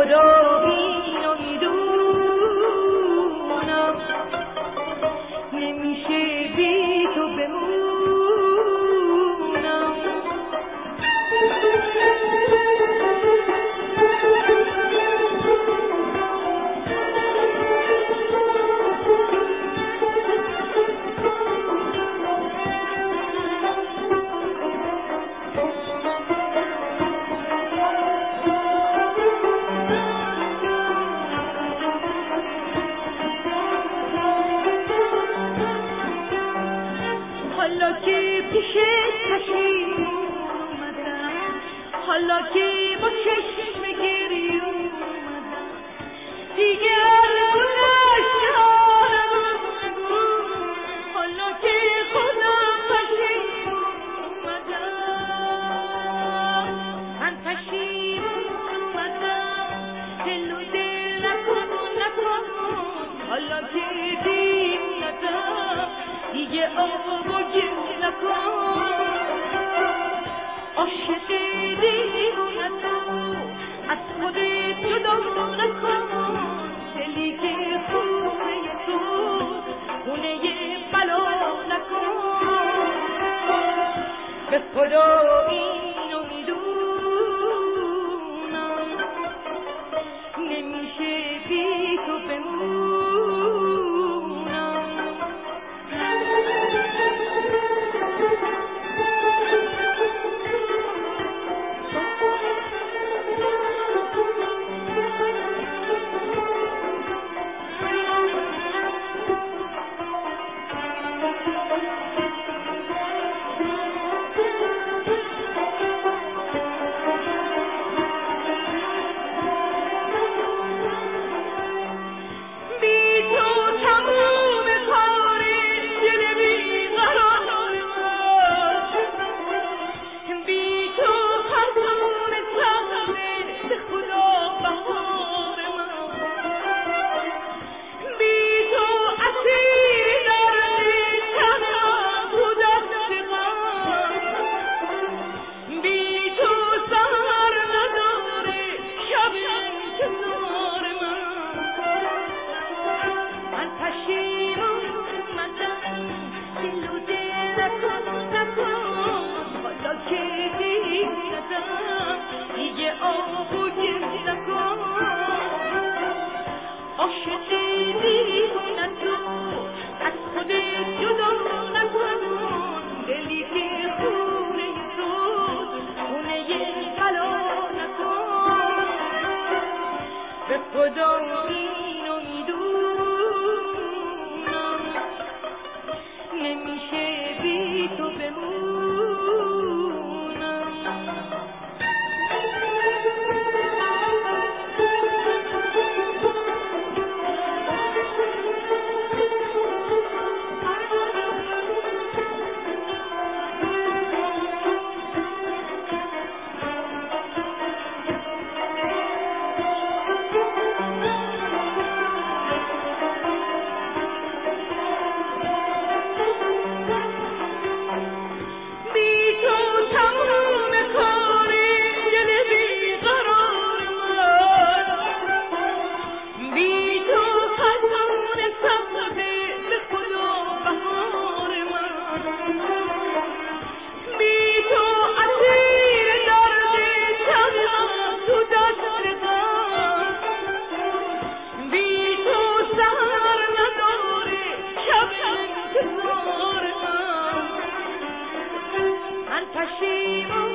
خدا اینو میدونم نمیشه بی تو بمونم. حالا که پیش چشم اومدم، حالا که با چشم گریه اومدم، دیگر گناهکارم نگو. حالا که خودم پشیمون اومدم، من پشیمون اومدم، دل و دل نکن. حالا که دیوونه‌ام دیگه آب و گل نکن. عاشق دیوونه‌ام از خودت جدا نکن. دلی که خونه تو خونه بلا نکن. به خدا اینو میدونم نمیشه بی تو بمونم. خدا اینو میدونم نمیشه بی تو بمونم. پشیمون